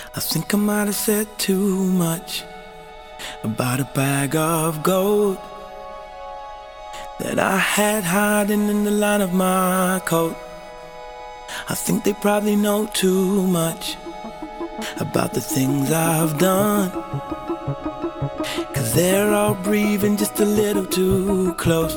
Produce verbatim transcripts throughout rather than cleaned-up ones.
I think I might have said too much about a bag of gold that I had hiding in the line of my coat. I think they probably know too much about the things I've done, 'cause they're all breathing just a little too close.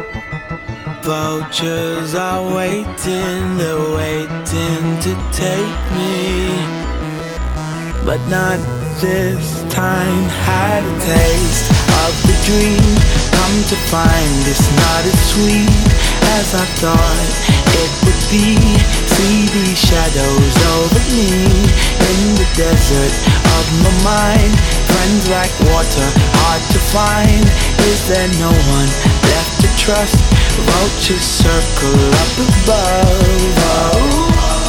Vultures are waiting, they're waiting to take me, but not this time. Had a taste of the dream, come to find it's not as sweet as I thought it would be. See these shadows over me in the desert of my mind. Friends like water, hard to find. Is there no one left to trust? Vultures circle up above. Oh.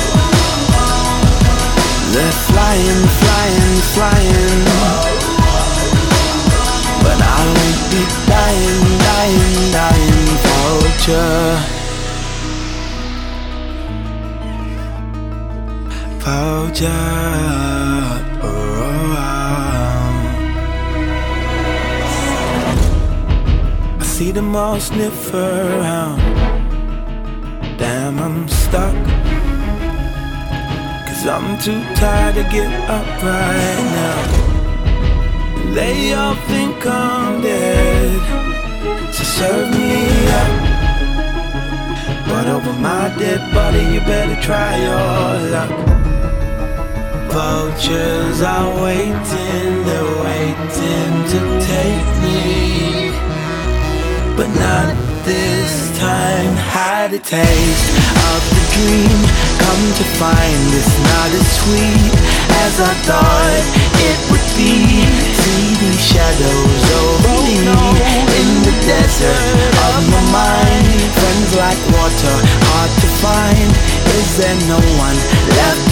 They're flying, flying, flying, but I won't be dying, dying, dying. Vulture, vulture, oh. I see them all sniff around. Damn, I'm stuck, 'cause I'm too tired to get up right now. They all think I'm dead, so serve me up. But over my dead body you better try your luck. Vultures are waiting, they're waiting to take me, but not this time. Had a taste of the dream, come to find it's not as sweet as I thought it would be. See these shadows over me in the desert of my mind. Friends like water, hard to find. Is there no one left